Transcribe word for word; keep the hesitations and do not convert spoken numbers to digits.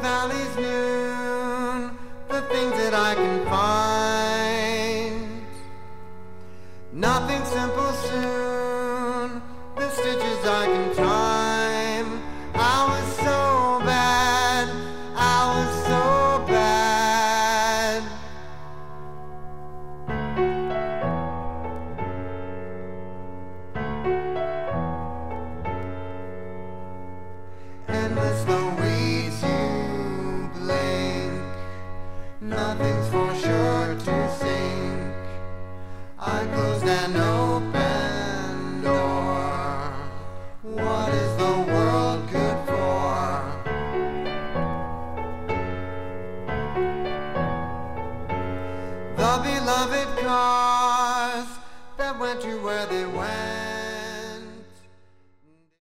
valleys noon, the things that I can find. Nothing simple soon, the stitches I can tie.